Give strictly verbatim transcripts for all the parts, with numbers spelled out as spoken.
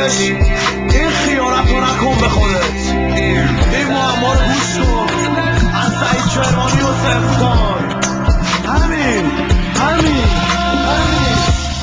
داداش این خیانت رو نکن به خودت، این معما رو گوش کن از سعید کرمانی و سفتان. همین همین همین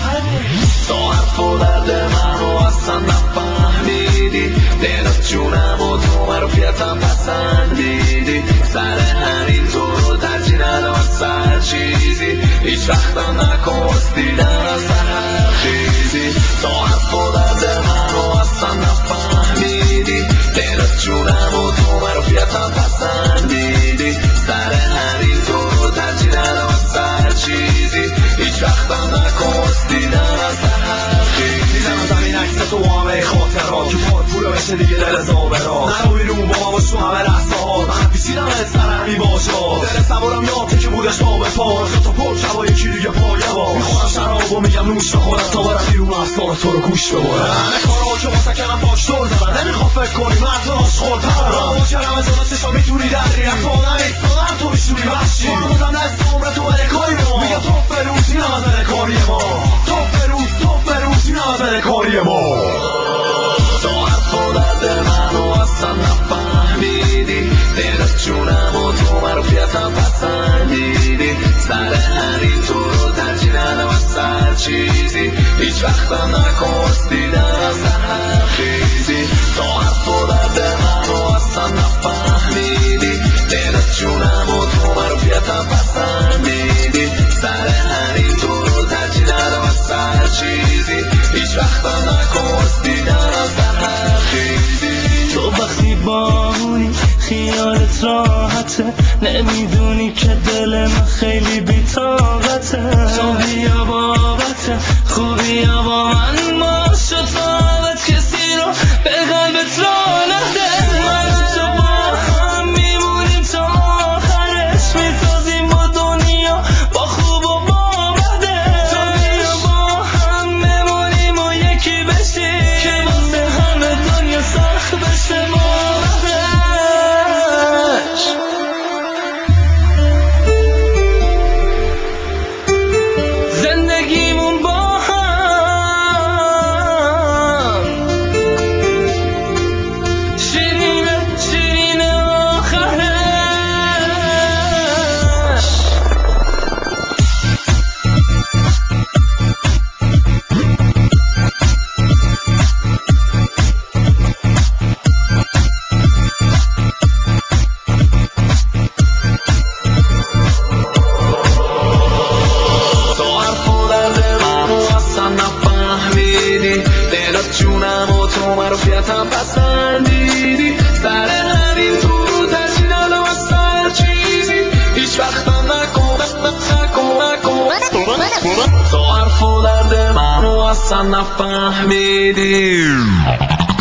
تو حرف و درد منو اصلا نفهمیدی، دلت جونم و تو معروفیتم پسندیدی، سر همین تو رو ترجیح ندم از سر چیزی، هیچ وقتم نکست دیدن از هر چیزی. تو حرف و درد منو اصلا نفهمیدی، دلت جونم و تو معروفیتم پسندیدی، سر همین تو رو ترجیح ندم از سر چیزی، هیچ وقتم نکست دیدن از هر چیزی. دیدم زمین عکس تو همه خاطرات که پار پوره بشه دیگه دل زابرات، نرو بیرون با ما باش تو همه لحظه ها، من پیچیدم از سرمی باشا، دل سوارم یاد که بودش پا به پا، تا پر شبا یکی دیگه پایه با میخورم شراب و میگم نوش بخورم تا برم بیرون اصلا تو رو گوش ببارم. همه کارا که واسه کردم پاک دور زدن، نمیخوام فکر کنی من تو آشخورترم، راه کردم از اون چشا میتونی دری از آدم ایستادم تو میشونی وحشی، بازم نست عمر تو بره کاری ما، میگم تو فروز این هم از بره کاری ما، تو فروز تو فروز این هم از بره کاری ما. تو حرف و درد منو اصلا نفهمیدی، دلت جونم و تو معروفیتم پسندیدی، سر همین تو رو ترجیح ندم از سر چیزی، هیچ وقتم نکست دیدن از هر چیزی. تو حرف و درد منو اصلا نفهمیدی، دلت جونم و تو معروفیتم پسندیدی، سر همین تو رو ترجیح ندم از سر چیزی، هیچ وقتم نکست دیدن از هر چیزی. تو وقتی بامونی خیالت راحته، نمیدونی که دل من خیلی بی‌طاقته، تو بیا بابت خوبی با من باش و طاقت کسی رو به قلبت را نده، من و تو با هم میمونیم تا آخرش، میسازیم با دنیا با خوب و با بده، تو بیا با هم بمونیم و یکی بشیم که واسه همه دنیا سخت بشه باورش. زندگیمون با هم شیرینه شیرینه آخرش. تو حرف و درد منو اصلا نفهمیدی، دلت جونم و تو معروفیتم پسندیدی، سر همین تو رو ترجیح ندم از سر چیزی، هیچ وقتم نکن نکن نکن. تو حرف و درد منو اصلا نفهمیدی.